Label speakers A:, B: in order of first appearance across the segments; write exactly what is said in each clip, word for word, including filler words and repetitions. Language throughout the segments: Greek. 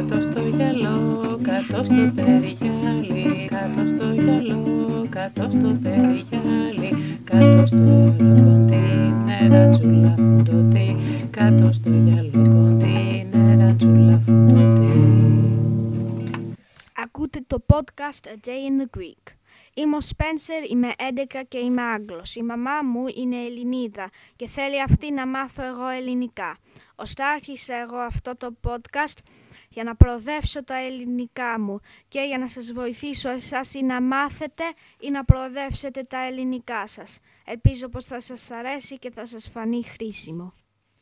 A: Κάτω στο γυαλό, κάτω στο περιγυάλι, κάτω στο γυαλό, κάτω στο περιγυάλι, κάτω στο γυαλό κοντίνερα τσουλα φουντωτή, κάτω στο γυαλό κοντίνερα τσουλα φουντωτή.
B: Ακούτε το podcast A Day in the Greek. Είμαι ο Σπένσερ, είμαι έντεκα και είμαι Άγγλος. Η μαμά μου είναι Ελληνίδα και θέλει αυτή να μάθω εγώ ελληνικά. Ώστε άρχισα εγώ αυτό το podcast για να προοδεύσω τα ελληνικά μου και για να σας βοηθήσω εσάς ή να μάθετε ή να προοδεύσετε τα ελληνικά σας. Ελπίζω πως θα σας αρέσει και θα σας φανεί χρήσιμο.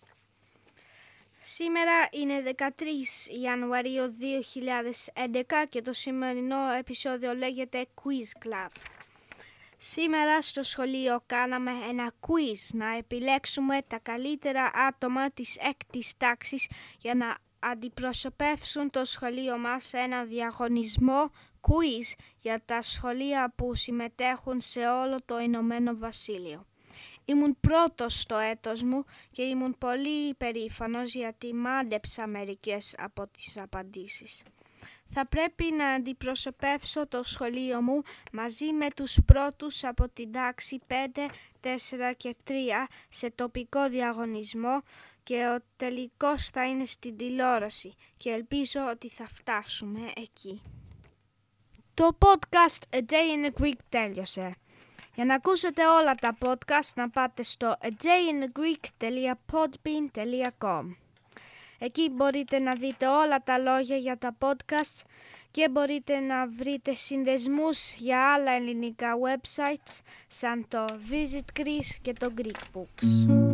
B: Σήμερα είναι δεκατρείς Ιανουαρίου δύο χιλιάδες έντεκα και το σημερινό επεισόδιο λέγεται Quiz Club. Σήμερα στο σχολείο κάναμε ένα quiz να επιλέξουμε τα καλύτερα άτομα της έκτης τάξης για να αντιπροσωπεύσουν το σχολείο μας σε ένα διαγωνισμό quiz για τα σχολεία που συμμετέχουν σε όλο το Ηνωμένο Βασίλειο. Ήμουν πρώτος στο έτος μου και ήμουν πολύ περήφανος γιατί μάντεψα μερικές από τις απαντήσεις. Θα πρέπει να αντιπροσωπεύσω το σχολείο μου μαζί με τους πρώτους από την τάξη πέντε, τέσσερα και τρία σε τοπικό διαγωνισμό και ο τελικός θα είναι στην τηλεόραση και ελπίζω ότι θα φτάσουμε εκεί. Το podcast A Day in the Greek τέλειωσε. Για να ακούσετε όλα τα podcast να πάτε στο a day in the greek dot podbean dot com. Εκεί μπορείτε να δείτε όλα τα λόγια για τα podcasts και μπορείτε να βρείτε συνδεσμούς για άλλα ελληνικά websites σαν το Visit Greece και το Greek Books.